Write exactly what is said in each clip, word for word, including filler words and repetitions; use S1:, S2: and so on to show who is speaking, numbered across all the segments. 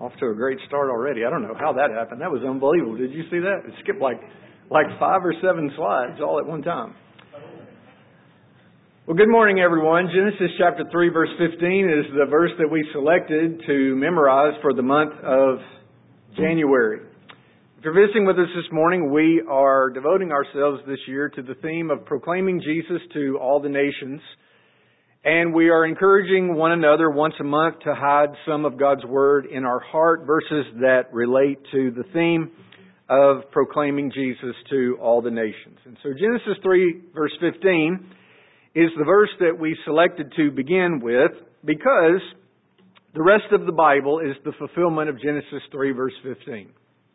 S1: Off to a great start already. I don't know how that happened. That was unbelievable. Did you see that? It skipped like like five or seven slides all at one time. Well, good morning, everyone. Genesis chapter three, verse fifteen is the verse that we selected to memorize for the month of January. If you're visiting with us this morning, we are devoting ourselves this year to the theme of proclaiming Jesus to all the nations. And we are encouraging one another once a month to hide some of God's Word in our heart, verses that relate to the theme of proclaiming Jesus to all the nations. And so Genesis three, verse fifteen is the verse that we selected to begin with because the rest of the Bible is the fulfillment of Genesis three, verse fifteen.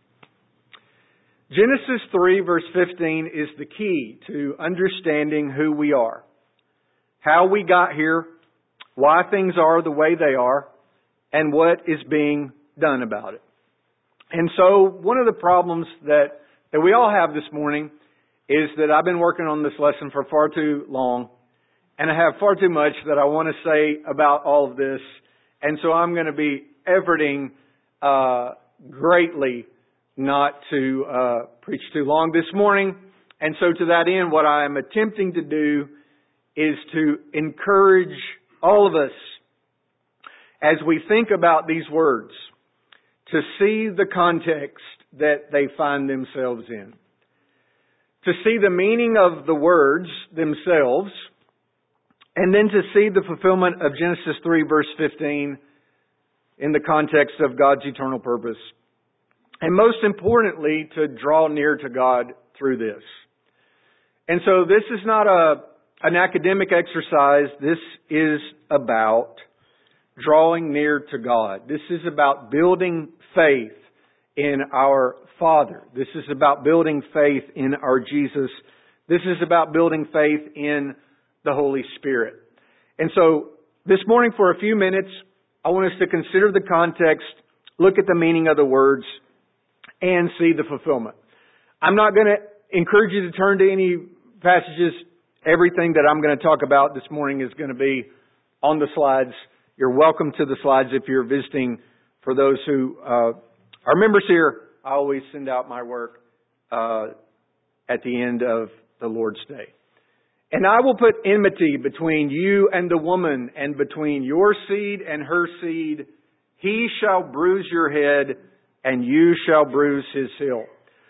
S1: Genesis three, verse fifteen is the key to understanding who we are, how we got here, why things are the way they are, and what is being done about it. And so one of the problems that, that we all have this morning is that I've been working on this lesson for far too long, and I have far too much that I want to say about all of this. And so I'm going to be efforting uh, greatly not to uh, preach too long this morning. And so to that end, what I am attempting to do is to encourage all of us as we think about these words to see the context that they find themselves in, to see the meaning of the words themselves, and then to see the fulfillment of Genesis three, verse fifteen in the context of God's eternal purpose. And most importantly, to draw near to God through this. And so this is not a an academic exercise. This is about drawing near to God. This is about building faith in our Father. This is about building faith in our Jesus. This is about building faith in the Holy Spirit. And so this morning for a few minutes, I want us to consider the context, look at the meaning of the words, and see the fulfillment. I'm not going to encourage you to turn to any passages. Everything that I'm going to talk about this morning is going to be on the slides. You're welcome to the slides if you're visiting. For those who uh, are members here, I always send out my work uh, at the end of the Lord's Day. And I will put enmity between you and the woman, and between your seed and her seed. He shall bruise your head, and you shall bruise his heel.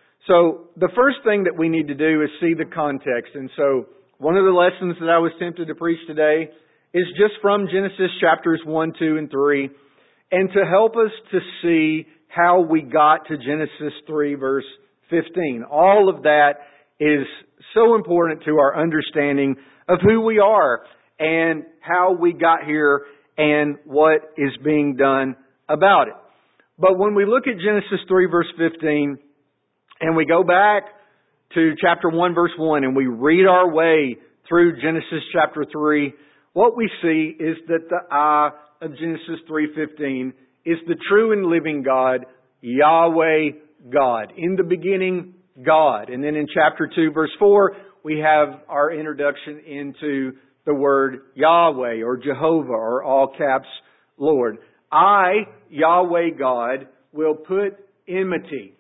S1: So the first thing that we need to do is see the context. And so one of the lessons that I was tempted to preach today is just from Genesis chapters one, two, and three, and to help us to see how we got to Genesis three, verse fifteen. All of that is so important to our understanding of who we are and how we got here and what is being done about it. But when we look at Genesis three, verse fifteen, and we go back to chapter one, verse one, and we read our way through Genesis chapter three, what we see is that the I of Genesis three fifteen is the true and living God, Yahweh God. In the beginning, God. And then in chapter two, verse four, we have our introduction into the word Yahweh or Jehovah or all caps Lord. I, Yahweh God, will put enmity.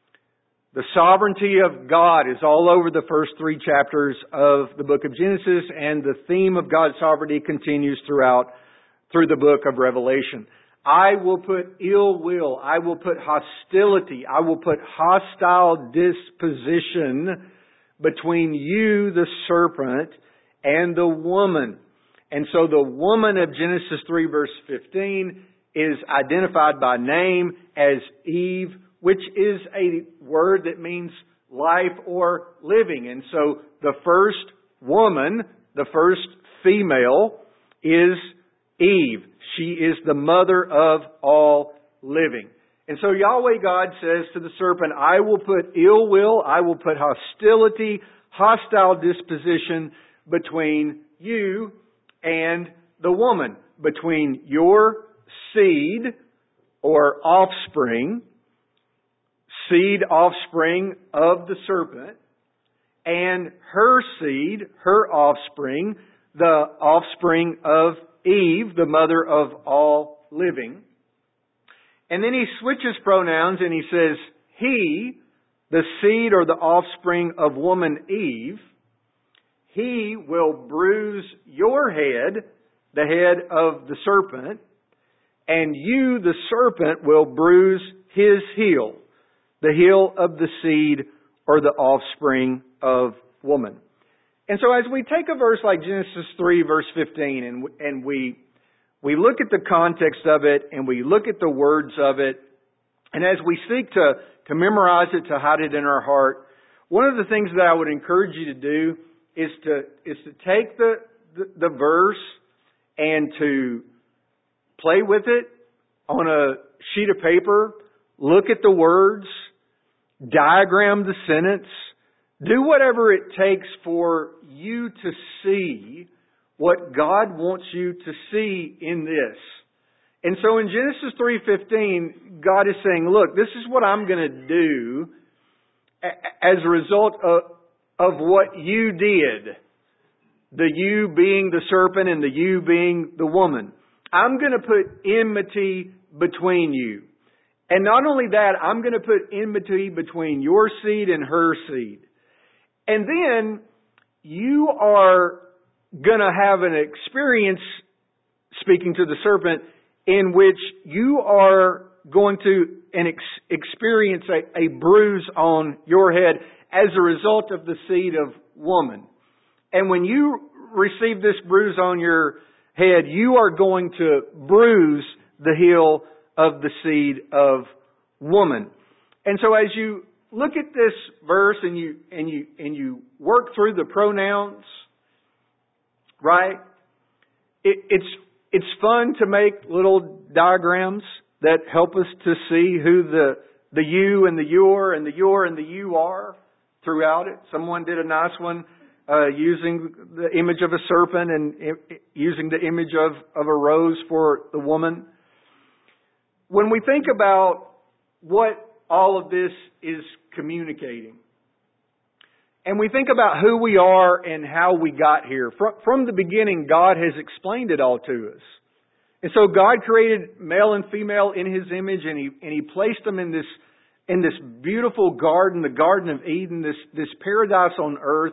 S1: The sovereignty of God is all over the first three chapters of the book of Genesis, and the theme of God's sovereignty continues throughout, through the book of Revelation. I will put ill will. I will put hostility. I will put hostile disposition between you, the serpent, and the woman. And so the woman of Genesis three, verse fifteen is identified by name as Eve, which is a word that means life or living. And so the first woman, the first female, is Eve. She is the mother of all living. And so Yahweh God says to the serpent, I will put ill will, I will put hostility, hostile disposition between you and the woman, between your seed or offspring, seed offspring of the serpent, and her seed, her offspring, the offspring of Eve, the mother of all living. And then he switches pronouns and he says, he, the seed or the offspring of woman Eve, he will bruise your head, the head of the serpent, and you, the serpent, will bruise his heel, the heel of the seed or the offspring of woman. And so as we take a verse like Genesis three, verse fifteen, and, and we, we look at the context of it, and we look at the words of it, and as we seek to, to memorize it, to hide it in our heart, one of the things that I would encourage you to do is to, is to take the, the, the verse and to play with it on a sheet of paper, look at the words, diagram the sentence, do whatever it takes for you to see what God wants you to see in this. And so in Genesis three fifteen, God is saying, look, this is what I'm going to do as a result of, of what you did. The you being the serpent and the you being the woman. I'm going to put enmity between you. And not only that, I'm going to put enmity between your seed and her seed. And then you are going to have an experience, speaking to the serpent, in which you are going to an ex- experience a, a bruise on your head as a result of the seed of woman. And when you receive this bruise on your head, you are going to bruise the heel of the seed of woman. And so as you look at this verse and you and you and you work through the pronouns, right? It, it's it's fun to make little diagrams that help us to see who the the you and the your and the your and the you are throughout it. Someone did a nice one uh, using the image of a serpent and uh, using the image of, of a rose for the woman. When we think about what all of this is communicating, and we think about who we are and how we got here, from, from the beginning, God has explained it all to us. And so God created male and female in His image, and He and He placed them in this in this beautiful garden, the Garden of Eden, this this paradise on earth.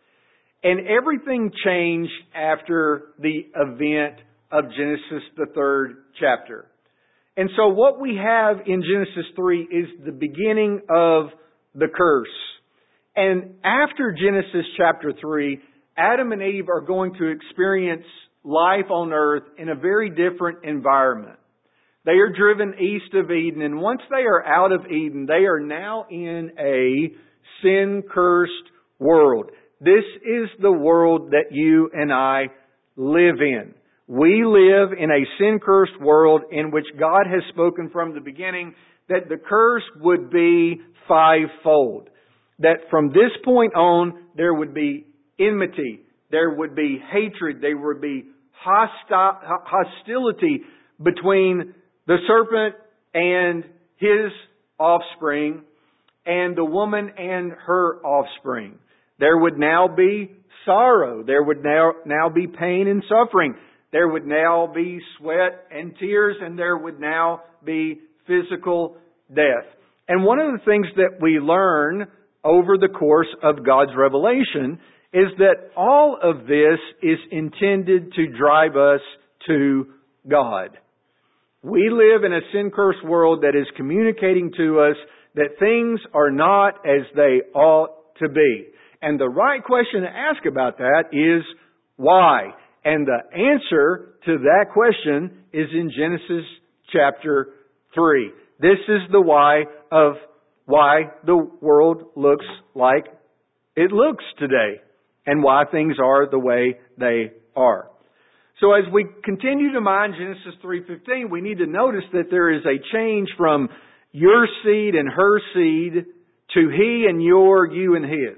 S1: And everything changed after the event of Genesis, the third chapter. And so what we have in Genesis three is the beginning of the curse. And after Genesis chapter three, Adam and Eve are going to experience life on earth in a very different environment. They are driven east of Eden, and once they are out of Eden, they are now in a sin-cursed world. This is the world that you and I live in. We live in a sin-cursed world in which God has spoken from the beginning that the curse would be fivefold. That from this point on, there would be enmity, there would be hatred, there would be hosti- hostility between the serpent and his offspring and the woman and her offspring. There would now be sorrow. There would now, now be pain and suffering. There would now be sweat and tears, and there would now be physical death. And one of the things that we learn over the course of God's revelation is that all of this is intended to drive us to God. We live in a sin-cursed world that is communicating to us that things are not as they ought to be. And the right question to ask about that is, why? And the answer to that question is in Genesis chapter three. This is the why of why the world looks like it looks today, and why things are the way they are. So as we continue to mine Genesis three fifteen, we need to notice that there is a change from your seed and her seed to he and your, you and his.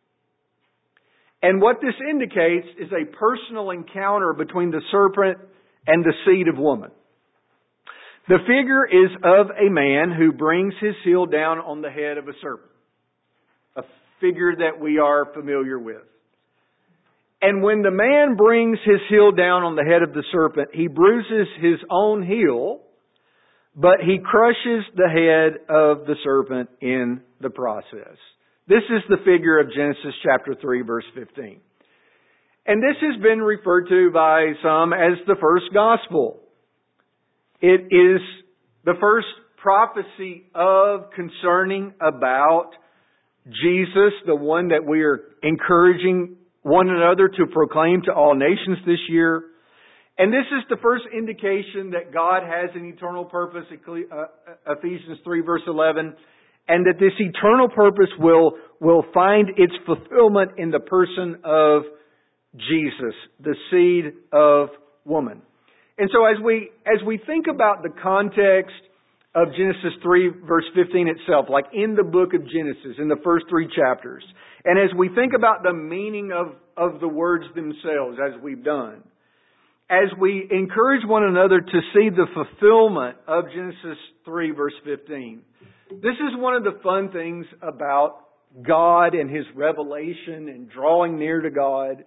S1: And what this indicates is a personal encounter between the serpent and the seed of woman. The figure is of a man who brings his heel down on the head of a serpent. A figure that we are familiar with. And when the man brings his heel down on the head of the serpent, he bruises his own heel, but he crushes the head of the serpent in the process. This is the figure of Genesis chapter three, verse fifteen. And this has been referred to by some as the first gospel. It is the first prophecy of concerning about Jesus, the one that we are encouraging one another to proclaim to all nations this year. And this is the first indication that God has an eternal purpose, Ephesians three verse eleven, and that this eternal purpose will, will find its fulfillment in the person of Jesus, the seed of woman. And so as we, as we think about the context of Genesis three verse fifteen itself, like in the book of Genesis, in the first three chapters, and as we think about the meaning of, of the words themselves, as we've done, as we encourage one another to see the fulfillment of Genesis three verse fifteen, this is one of the fun things about God and His revelation and drawing near to God.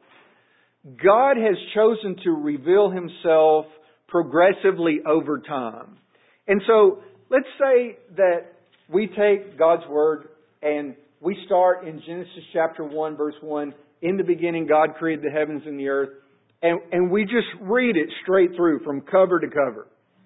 S1: God has chosen to reveal Himself progressively over time. And so, let's say that we take God's Word and we start in Genesis chapter one, verse one. In the beginning, God created the heavens and the earth. And, and we just read it straight through from cover to cover.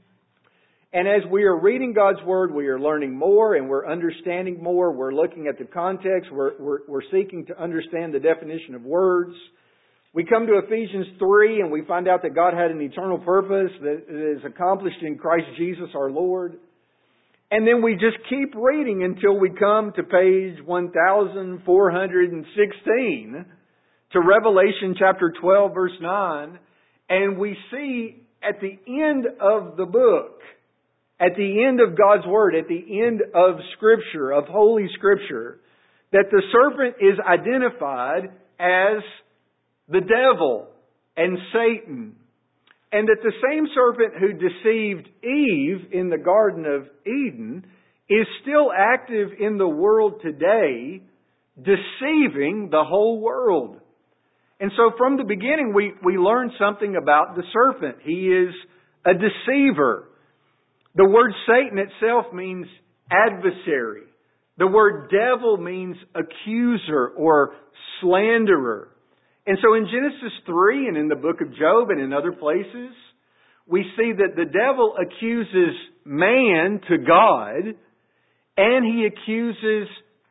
S1: And as we are reading God's Word, we are learning more and we're understanding more. We're looking at the context. We're, we're, we're seeking to understand the definition of words. We come to Ephesians three and we find out that God had an eternal purpose that is accomplished in Christ Jesus our Lord. And then we just keep reading until we come to page one thousand four hundred sixteen to Revelation chapter twelve verse nine. And we see at the end of the book, at the end of God's Word, at the end of Scripture, of Holy Scripture, that the serpent is identified as the devil and Satan. And that the same serpent who deceived Eve in the Garden of Eden is still active in the world today, deceiving the whole world. And so from the beginning we, we learn something about the serpent. He is a deceiver. The word Satan itself means adversary. The word devil means accuser or slanderer. And so in Genesis three and in the book of Job and in other places, we see that the devil accuses man to God and he accuses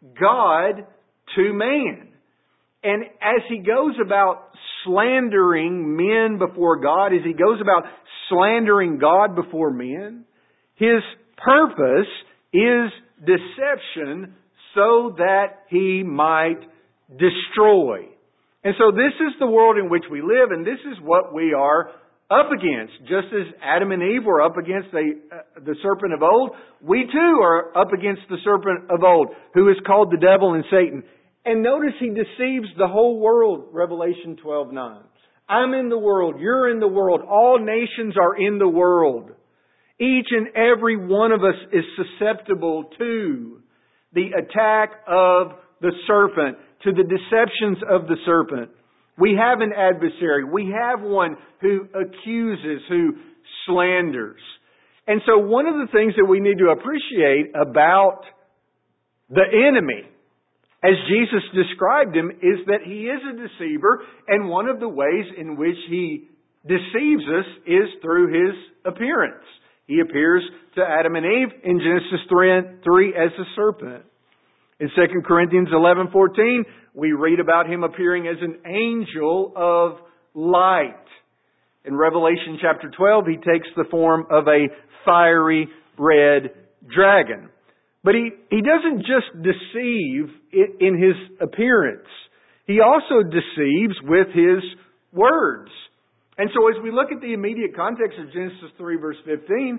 S1: God to man. And as he goes about slandering men before God, as he goes about slandering God before men, his purpose is deception so that he might destroy. And so this is the world in which we live, and this is what we are up against. Just as Adam and Eve were up against the, uh, the serpent of old, we too are up against the serpent of old, who is called the devil and Satan. And notice he deceives the whole world, Revelation twelve nine. I'm in the world, you're in the world, all nations are in the world. Each and every one of us is susceptible to the attack of the serpent, to the deceptions of the serpent. We have an adversary. We have one who accuses, who slanders. And so one of the things that we need to appreciate about the enemy, as Jesus described him, is that he is a deceiver, and one of the ways in which he deceives us is through his appearance. He appears to Adam and Eve in Genesis three as a serpent. In Second Corinthians eleven fourteen, we read about him appearing as an angel of light. In Revelation chapter twelve, he takes the form of a fiery red dragon. But he, he doesn't just deceive in his appearance. He also deceives with his words. And so as we look at the immediate context of Genesis three verse fifteen,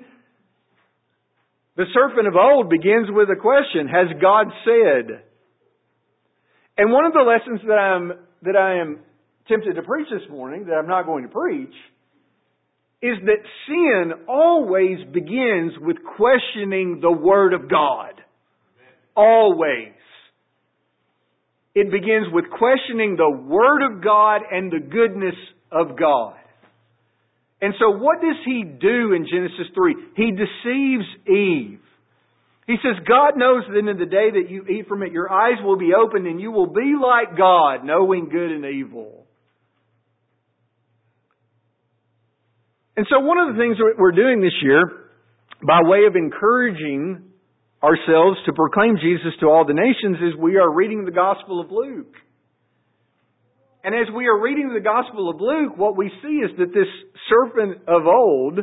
S1: the serpent of old begins with a question, has God said? And one of the lessons that I'm, that I am tempted to preach this morning, that I'm not going to preach, is that sin always begins with questioning the Word of God. Always. It begins with questioning the Word of God and the goodness of God. And so what does he do in Genesis three? He deceives Eve. He says, God knows that in the day that you eat from it, your eyes will be opened and you will be like God, knowing good and evil. And so one of the things that we're doing this year, by way of encouraging ourselves to proclaim Jesus to all the nations, is we are reading the Gospel of Luke. And as we are reading the Gospel of Luke, what we see is that this serpent of old,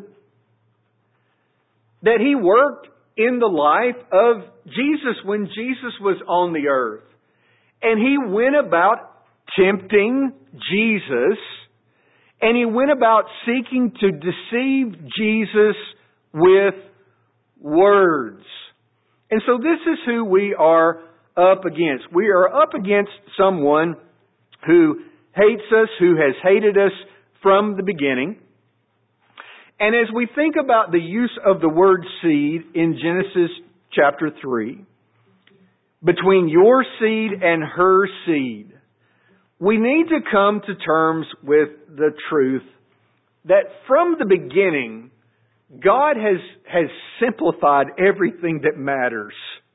S1: that he worked in the life of Jesus when Jesus was on the earth. And he went about tempting Jesus, and he went about seeking to deceive Jesus with words. And so this is who we are up against. We are up against someone who hates us, who has hated us from the beginning. And as we think about the use of the word seed in Genesis chapter three, between your seed and her seed, we need to come to terms with the truth that from the beginning, God has, has simplified everything that matters.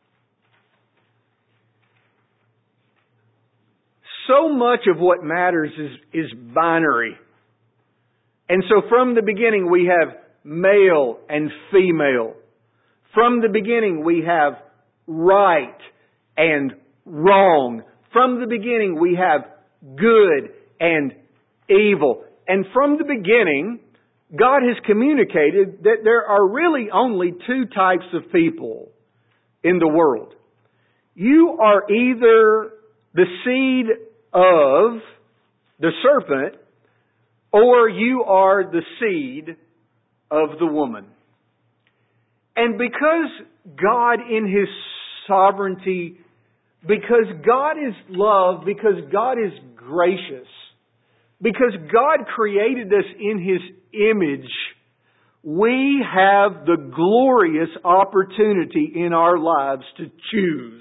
S1: So much of what matters is, is binary. And so from the beginning we have male and female. From the beginning we have right and wrong. From the beginning we have good and evil. And from the beginning, God has communicated that there are really only two types of people in the world. You are either the seed of the serpent, or you are the seed of the woman. And because God in His sovereignty, because God is love, because God is gracious, because God created us in His image, we have the glorious opportunity in our lives to choose.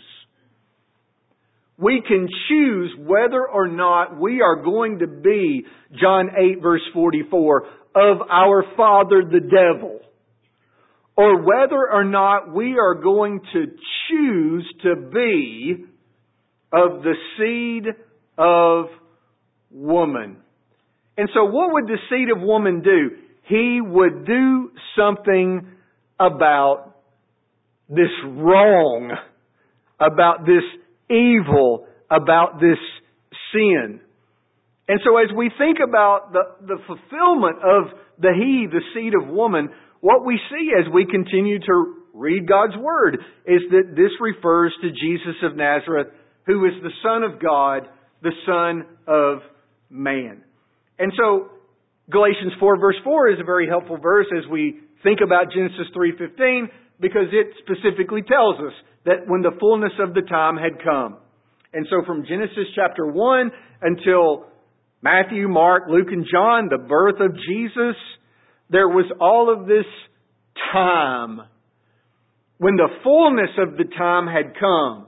S1: We can choose whether or not we are going to be, John eight verse forty-four, of our father the devil, or whether or not we are going to choose to be of the seed of woman. And so what would the seed of woman do? He would do something about this wrong, about this evil, about this sin. And so as we think about the, the fulfillment of the he, the seed of woman, what we see as we continue to read God's Word is that this refers to Jesus of Nazareth, who is the Son of God, the Son of man. And so Galatians four verse four is a very helpful verse as we think about Genesis three fifteen, because it specifically tells us that when the fullness of the time had come. And so from Genesis chapter one until Matthew, Mark, Luke, and John, the birth of Jesus, there was all of this time. When the fullness of the time had come,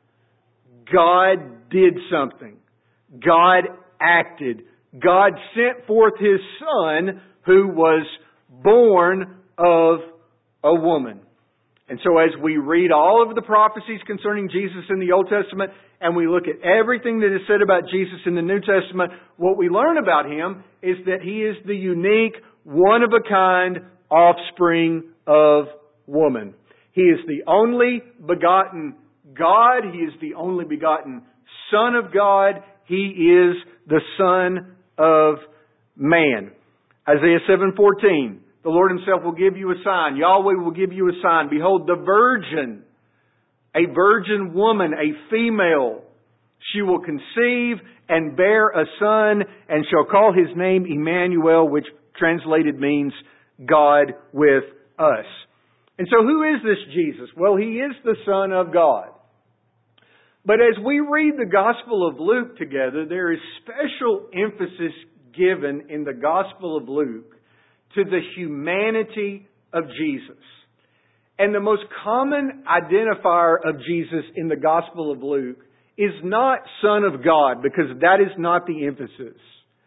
S1: God did something. God acted. God sent forth His Son, who was born of a woman. And so as we read all of the prophecies concerning Jesus in the Old Testament, and we look at everything that is said about Jesus in the New Testament, what we learn about Him is that He is the unique, one-of-a-kind offspring of woman. He is the only begotten God. He is the only begotten Son of God. He is the Son of man. Isaiah seven fourteen. The Lord Himself will give you a sign. Yahweh will give you a sign. Behold, the virgin, a virgin woman, a female, she will conceive and bear a son, and shall call His name Emmanuel, which translated means God with us. And so who is this Jesus? Well, He is the Son of God. But as we read the Gospel of Luke together, there is special emphasis given in the Gospel of Luke to the humanity of Jesus. And the most common identifier of Jesus in the Gospel of Luke is not Son of God, because that is not the emphasis.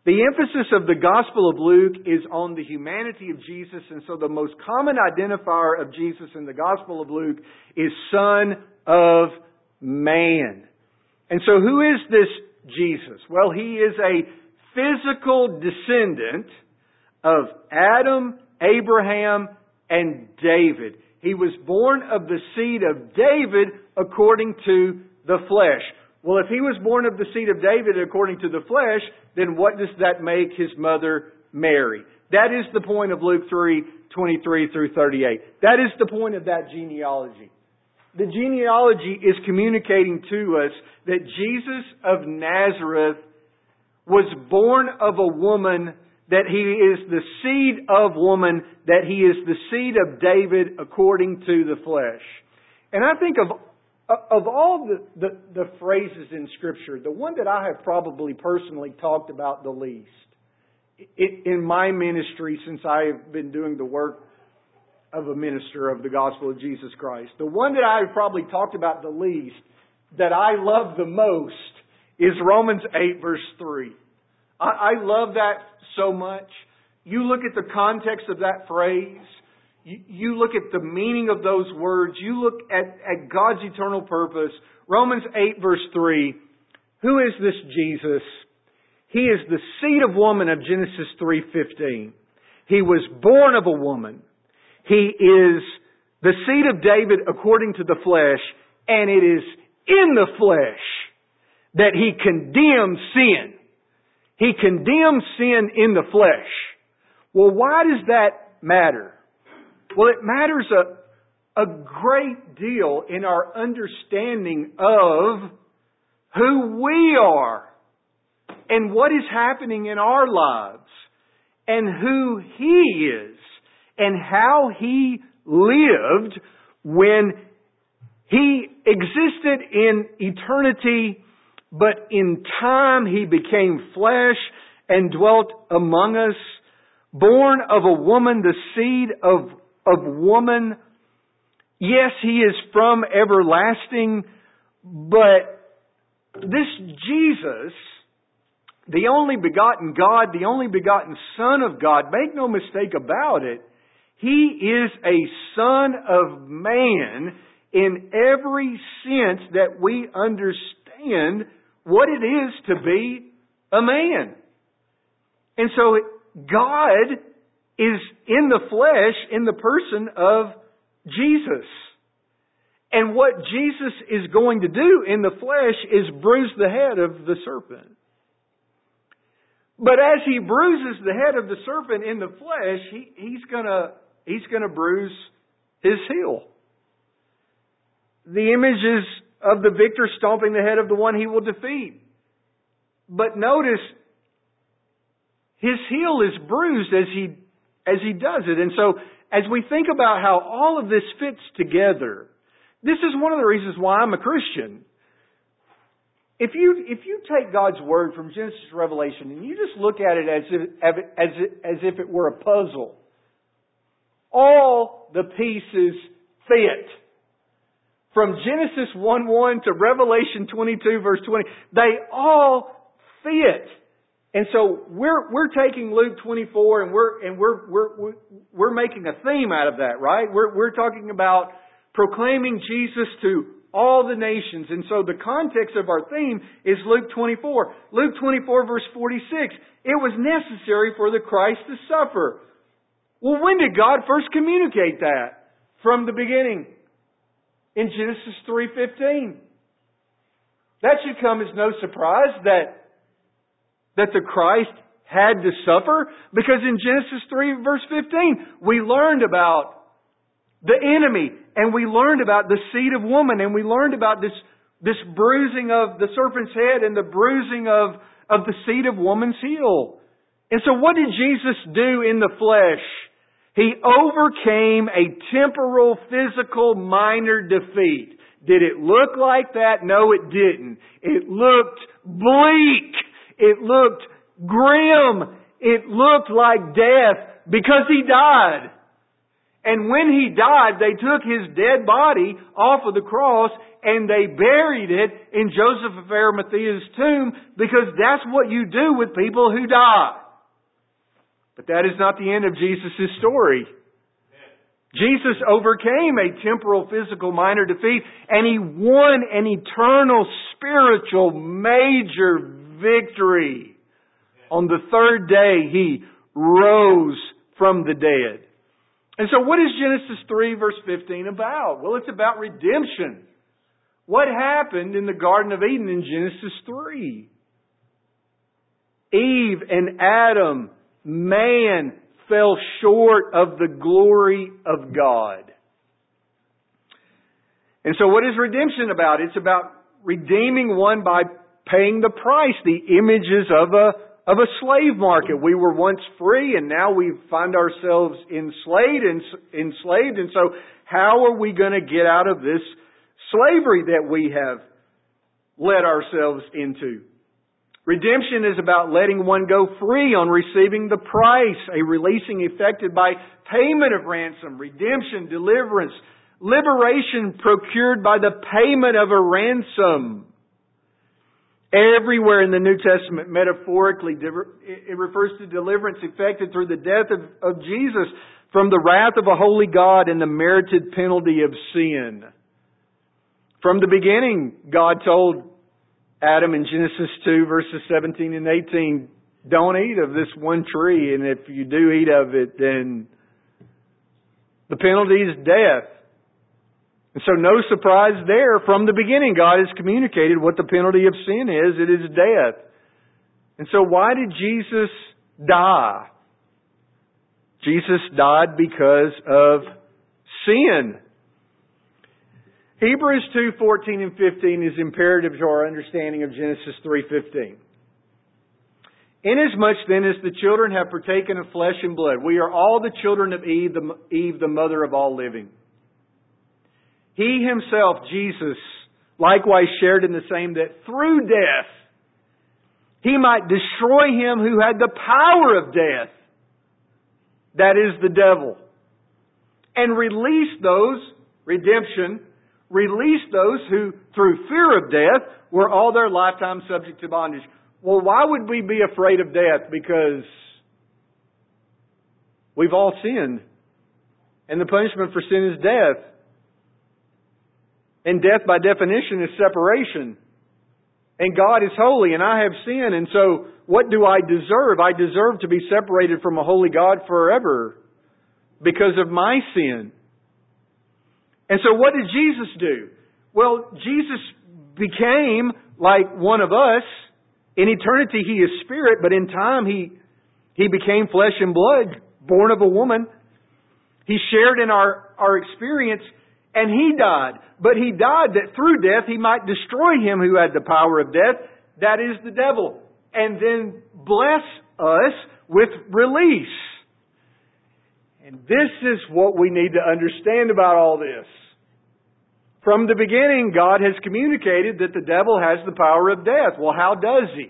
S1: The emphasis of the Gospel of Luke is on the humanity of Jesus, and so the most common identifier of Jesus in the Gospel of Luke is Son of Man. And so who is this Jesus? Well, He is a physical descendant of Adam, Abraham, and David. He was born of the seed of David according to the flesh. Well, if He was born of the seed of David according to the flesh, then what does that make His mother Mary? That is the point of Luke three, twenty-three through thirty-eight. That is the point of that genealogy. The genealogy is communicating to us that Jesus of Nazareth was born of a woman, that He is the seed of woman, that He is the seed of David according to the flesh. And I think of Of all the, the, the phrases in Scripture, the one that I have probably personally talked about the least in my ministry since I have been doing the work of a minister of the gospel of Jesus Christ, the one that I have probably talked about the least, that I love the most, is Romans eight verse three. I, I love that so much. You look at the context of that phrase, you look at the meaning of those words. You look at, at God's eternal purpose. Romans eight verse three. Who is this Jesus? He is the seed of woman of Genesis three fifteen. He was born of a woman. He is the seed of David according to the flesh. And it is in the flesh that He condemns sin. He condemns sin in the flesh. Well, why does that matter? Well, it matters a, a great deal in our understanding of who we are and what is happening in our lives and who He is and how He lived when He existed in eternity, but in time He became flesh and dwelt among us, born of a woman, the seed of Of woman. Yes, He is from everlasting, but this Jesus, the only begotten God, the only begotten Son of God, make no mistake about it, He is a Son of Man in every sense that we understand what it is to be a man. And so God is in the flesh, in the person of Jesus. And what Jesus is going to do in the flesh is bruise the head of the serpent. But as He bruises the head of the serpent in the flesh, he, he's gonna he's gonna bruise his heel. The image is of the victor stomping the head of the one he will defeat. But notice, his heel is bruised as he as he does it. And so, as we think about how all of this fits together, this is one of the reasons why I'm a Christian. If you if you take God's Word from Genesis to Revelation and you just look at it as if, as, as if it were a puzzle, all the pieces fit. From Genesis one one to Revelation twenty-two verse twenty, they all fit. And so we're we're taking Luke twenty-four and we're and we're we're we're making a theme out of that, right? We're we're talking about proclaiming Jesus to all the nations. And so the context of our theme is Luke twenty-four. Luke twenty-four verse forty-six. It was necessary for the Christ to suffer. Well, when did God first communicate that? From the beginning. In Genesis three fifteen. That should come as no surprise that that the Christ had to suffer, because in Genesis three verse fifteen, we learned about the enemy, and we learned about the seed of woman, and we learned about this, this bruising of the serpent's head and the bruising of, of the seed of woman's heel. And so what did Jesus do in the flesh? He overcame a temporal, physical, minor defeat. Did it look like that? No, it didn't. It looked bleak. It looked grim. It looked like death because He died. And when He died, they took His dead body off of the cross and they buried it in Joseph of Arimathea's tomb, because that's what you do with people who die. But that is not the end of Jesus' story. Jesus overcame a temporal, physical, minor defeat, and He won an eternal, spiritual, major victory. On the third day, He rose from the dead. And so what is Genesis three verse fifteen about? Well, it's about redemption. What happened in the Garden of Eden in Genesis three? Eve and Adam, man, fell short of the glory of God. And so what is redemption about? It's about redeeming one by paying the price, the images of a of a slave market. We were once free and now we find ourselves enslaved and enslaved. And so how are we going to get out of this slavery that we have led ourselves into? Redemption is about letting one go free on receiving the price, a releasing effected by payment of ransom, redemption, deliverance, liberation procured by the payment of a ransom. Everywhere in the New Testament, metaphorically, it refers to deliverance effected through the death of, of Jesus from the wrath of a holy God and the merited penalty of sin. From the beginning, God told Adam in Genesis two, verses seventeen and eighteen, don't eat of this one tree, and if you do eat of it, then the penalty is death. And so no surprise there. From the beginning, God has communicated what the penalty of sin is. It is death. And so why did Jesus die? Jesus died because of sin. Hebrews two, fourteen and fifteen is imperative to our understanding of Genesis three, fifteen. Inasmuch then as the children have partaken of flesh and blood, we are all the children of Eve, the, Eve, the mother of all living. He Himself, Jesus, likewise shared in the same, that through death He might destroy him who had the power of death, that is the devil, and release those, redemption, release those who, through fear of death, were all their lifetime subject to bondage. Well, why would we be afraid of death? Because we've all sinned. And the punishment for sin is death. And death, by definition, is separation. And God is holy, and I have sinned. And so, what do I deserve? I deserve to be separated from a holy God forever because of my sin. And so what did Jesus do? Well, Jesus became like one of us. In eternity, He is spirit, but in time, He, he became flesh and blood, born of a woman. He shared in our, our experience, and He died. But He died that through death He might destroy him who had the power of death, that is the devil, and then bless us with release. And this is what we need to understand about all this. From the beginning, God has communicated that the devil has the power of death. Well, how does he?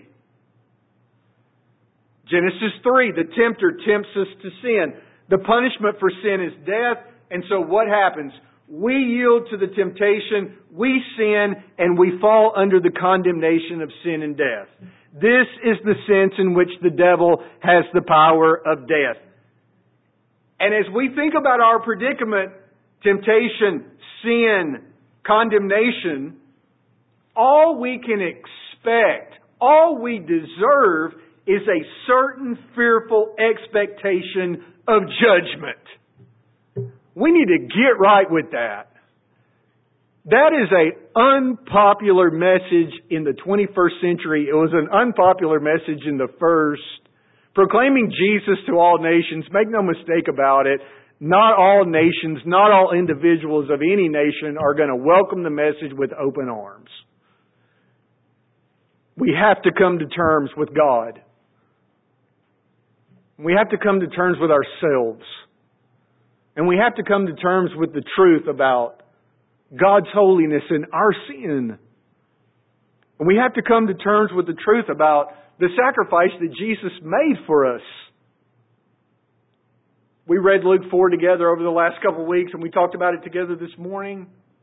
S1: Genesis three, the tempter tempts us to sin. The punishment for sin is death. And so what happens? We yield to the temptation, we sin, and we fall under the condemnation of sin and death. This is the sense in which the devil has the power of death. And as we think about our predicament, temptation, sin, condemnation, all we can expect, all we deserve is a certain fearful expectation of judgment. We need to get right with that. That is an unpopular message in the twenty-first century. It was an unpopular message in the first. Proclaiming Jesus to all nations, make no mistake about it, not all nations, not all individuals of any nation are going to welcome the message with open arms. We have to come to terms with God. We have to come to terms with ourselves. And we have to come to terms with the truth about God's holiness and our sin. And we have to come to terms with the truth about the sacrifice that Jesus made for us. We read Luke four together over the last couple of weeks, and we talked about it together this morning.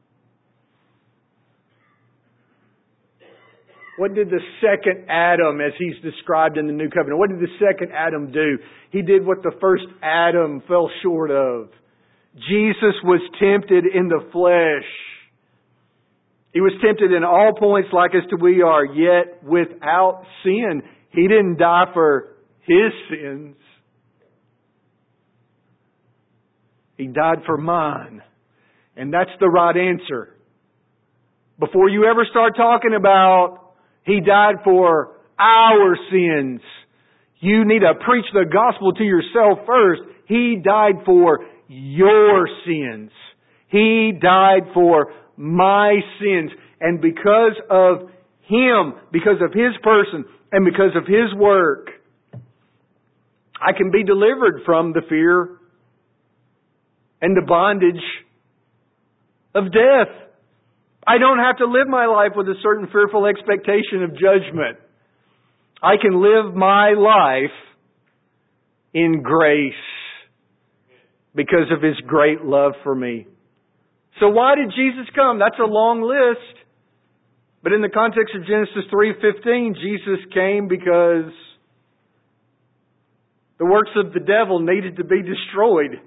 S1: What did the second Adam, as he's described in the New Covenant, what did the second Adam do? He did what the first Adam fell short of. Jesus was tempted in the flesh. He was tempted in all points like as to we are, yet without sin. He didn't die for His sins. He died for mine. And that's the right answer. Before you ever start talking about He died for our sins, you need to preach the gospel to yourself first. He died for your sins. He died for my sins. And because of Him, because of His person, and because of His work, I can be delivered from the fear and the bondage of death. I don't have to live my life with a certain fearful expectation of judgment. I can live my life in grace because of His great love for me. So why did Jesus come? That's a long list. But in the context of Genesis three fifteen, Jesus came because the works of the devil needed to be destroyed.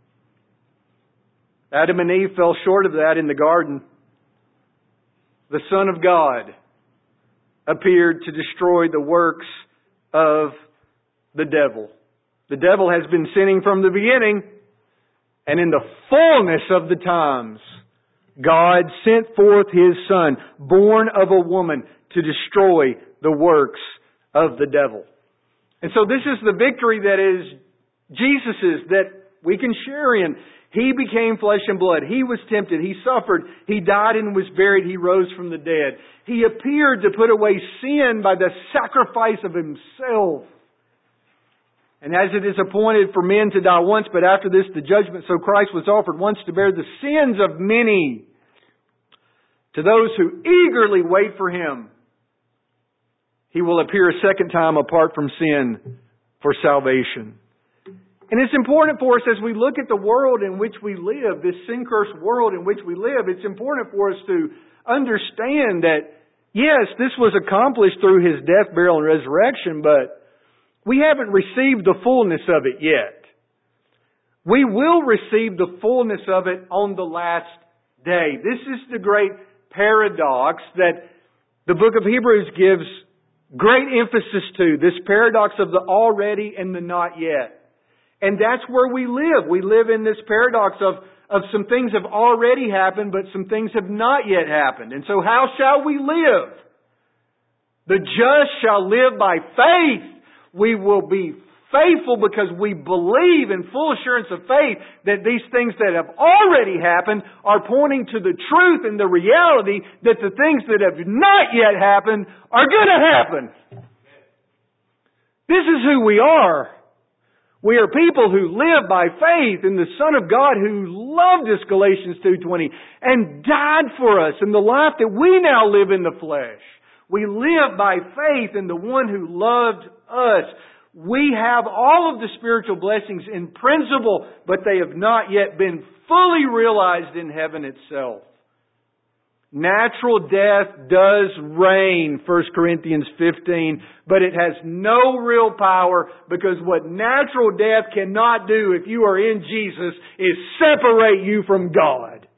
S1: Adam and Eve fell short of that in the garden. The Son of God appeared to destroy the works of the devil. The devil has been sinning from the beginning, and in the fullness of the times, God sent forth His Son, born of a woman, to destroy the works of the devil. And so this is the victory that is Jesus's, that we can share in. He became flesh and blood. He was tempted. He suffered. He died and was buried. He rose from the dead. He appeared to put away sin by the sacrifice of Himself. And as it is appointed for men to die once, but after this the judgment, so Christ was offered once to bear the sins of many. To those who eagerly wait for Him, He will appear a second time apart from sin for salvation. And it's important for us as we look at the world in which we live, this sin-cursed world in which we live, it's important for us to understand that, yes, this was accomplished through His death, burial, and resurrection, but we haven't received the fullness of it yet. We will receive the fullness of it on the last day. This is the great paradox that the book of Hebrews gives great emphasis to, this paradox of the already and the not yet. And that's where we live. We live in this paradox of, of some things have already happened, but some things have not yet happened. And so how shall we live? The just shall live by faith. We will be faithful because we believe in full assurance of faith that these things that have already happened are pointing to the truth and the reality that the things that have not yet happened are going to happen. This is who we are. We are people who live by faith in the Son of God who loved us, Galatians two twenty, and died for us in the life that we now live in the flesh. We live by faith in the one who loved us. We have all of the spiritual blessings in principle, but they have not yet been fully realized in heaven itself. Natural death does reign, First Corinthians fifteen, but it has no real power because what natural death cannot do if you are in Jesus is separate you from God.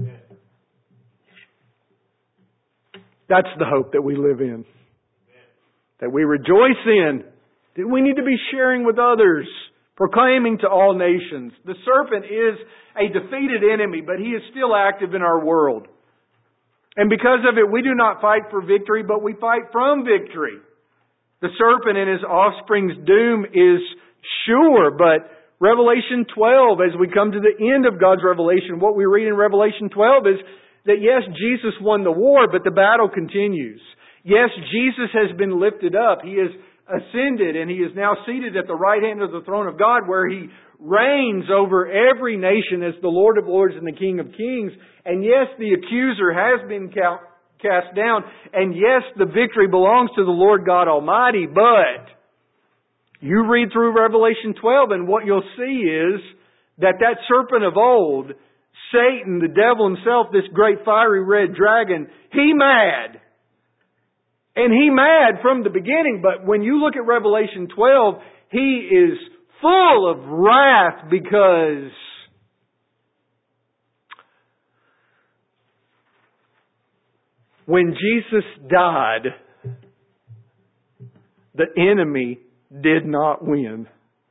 S1: That's the hope that we live in. That we rejoice in. That we need to be sharing with others. Proclaiming to all nations. The serpent is a defeated enemy, but he is still active in our world. And because of it, we do not fight for victory, but we fight from victory. The serpent and his offspring's doom is sure, but Revelation twelve, as we come to the end of God's revelation, what we read in Revelation twelve is that yes, Jesus won the war, but the battle continues. Yes, Jesus has been lifted up. He has ascended and He is now seated at the right hand of the throne of God where He reigns over every nation as the Lord of Lords and the King of Kings. And yes, the accuser has been cast down. And yes, the victory belongs to the Lord God Almighty. But you read through Revelation twelve and what you'll see is that that serpent of old, Satan, the devil himself, this great fiery red dragon, he mad. And he mad from the beginning, but when you look at Revelation twelve, he is full of wrath because when Jesus died, the enemy did not win.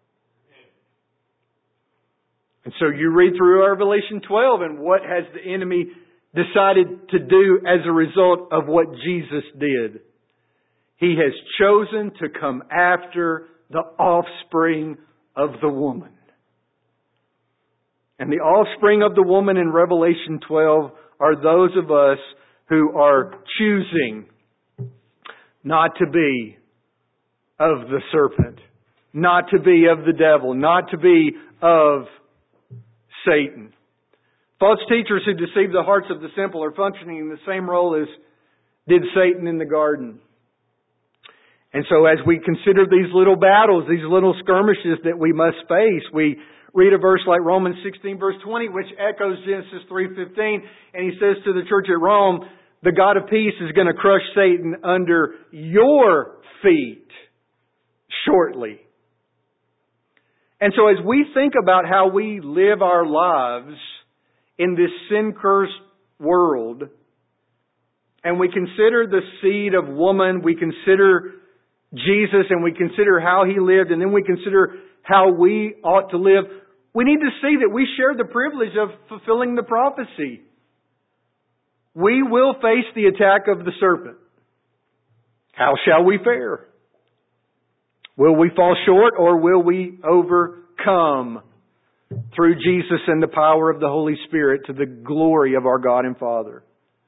S1: And so you read through Revelation twelve, and what has the enemy decided to do as a result of what Jesus did? He has chosen to come after the offspring of the woman. And the offspring of the woman in Revelation twelve are those of us who are choosing not to be of the serpent, not to be of the devil, not to be of Satan. False teachers who deceive the hearts of the simple are functioning in the same role as did Satan in the garden. And so as we consider these little battles, these little skirmishes that we must face, we read a verse like Romans sixteen verse twenty, which echoes Genesis three fifteen, and he says to the church at Rome, the God of peace is going to crush Satan under your feet shortly. And so as we think about how we live our lives in this sin-cursed world, and we consider the seed of woman, we consider Jesus, and we consider how He lived, and then we consider how we ought to live, we need to see that we share the privilege of fulfilling the prophecy. We will face the attack of the serpent. How shall we fare? Will we fall short, or will we overcome through Jesus and the power of the Holy Spirit to the glory of our God and Father?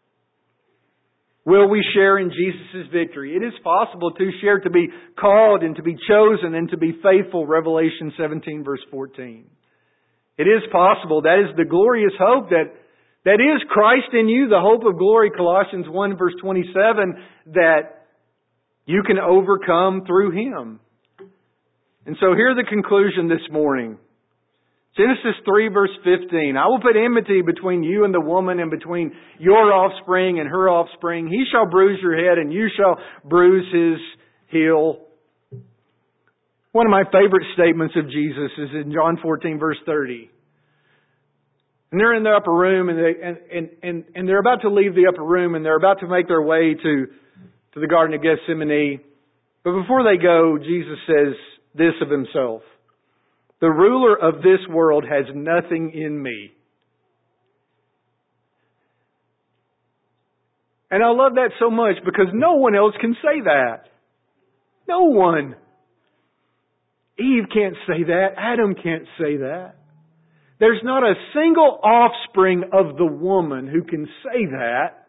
S1: Will we share in Jesus' victory? It is possible to share, to be called and to be chosen and to be faithful, Revelation seventeen verse fourteen. It is possible. That is the glorious hope that, that is Christ in you, the hope of glory, Colossians one verse twenty-seven, that you can overcome through Him. And so here's the conclusion this morning. Genesis three verse fifteen, I will put enmity between you and the woman, and between your offspring and her offspring. He shall bruise your head, and you shall bruise his heel. One of my favorite statements of Jesus is in John fourteen verse thirty. And they're in the upper room, and, they, and, and, and, and they're about to leave the upper room, and they're about to make their way to, to the Garden of Gethsemane. But before they go, Jesus says this of Himself: the ruler of this world has nothing in me. And I love that so much because no one else can say that. No one. Eve can't say that. Adam can't say that. There's not a single offspring of the woman who can say that,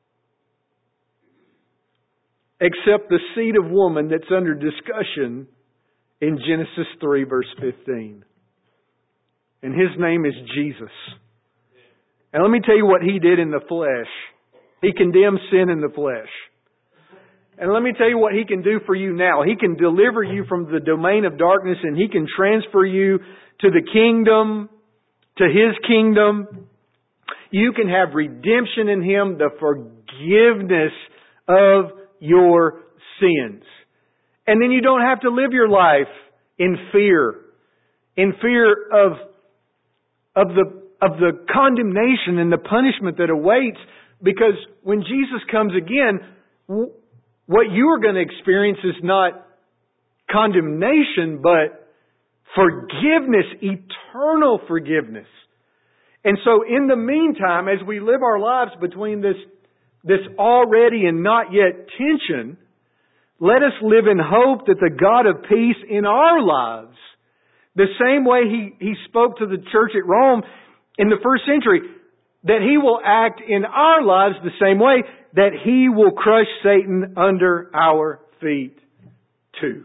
S1: except the seed of woman that's under discussion in Genesis three verse fifteen. And His name is Jesus. And let me tell you what He did in the flesh. He condemned sin in the flesh. And let me tell you what He can do for you now. He can deliver you from the domain of darkness, and He can transfer you to the kingdom, to His kingdom. You can have redemption in Him, the forgiveness of your sins. And then you don't have to live your life in fear. In fear of, of the, of the condemnation and the punishment that awaits. Because when Jesus comes again, what you are going to experience is not condemnation, but forgiveness, eternal forgiveness. And so in the meantime, as we live our lives between this, this already and not yet tension, let us live in hope that the God of peace in our lives, the same way He, he spoke to the church at Rome in the first century, that He will act in our lives the same way, that He will crush Satan under our feet too.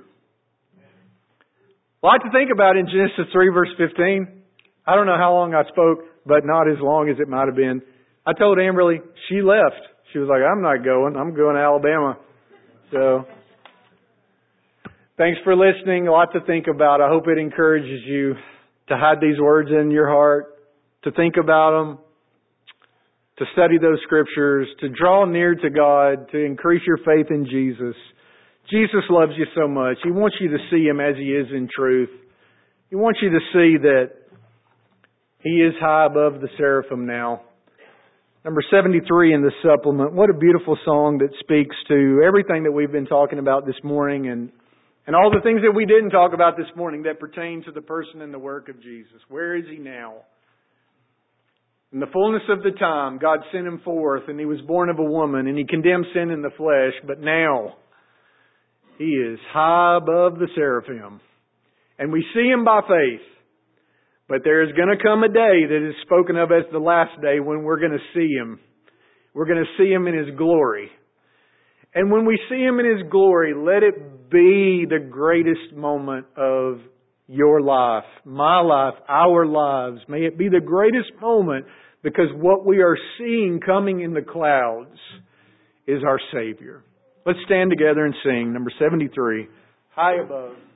S1: A lot to think about in Genesis three verse fifteen. I don't know how long I spoke, but not as long as it might have been. I told Amberly, she left. She was like, I'm not going. I'm going to Alabama. So thanks for listening. A lot to think about. I hope it encourages you. to hide these words in your heart, to think about them, to study those scriptures, to draw near to God, to increase your faith in Jesus. Jesus loves you so much. He wants you to see Him as He is in truth. He wants you to see that He is high above the seraphim now. Number seventy-three in the supplement. What a beautiful song that speaks to everything that we've been talking about this morning and, and all the things that we didn't talk about this morning that pertain to the person and the work of Jesus. Where is He now? In the fullness of the time, God sent Him forth, and He was born of a woman, and He condemned sin in the flesh, but now He is high above the seraphim. And we see Him by faith. But there is going to come a day that is spoken of as the last day when we're going to see Him. We're going to see Him in His glory. And when we see Him in His glory, let it be the greatest moment of your life, my life, our lives. May it be the greatest moment, because what we are seeing coming in the clouds is our Savior. Let's stand together and sing number seventy-three, High Above.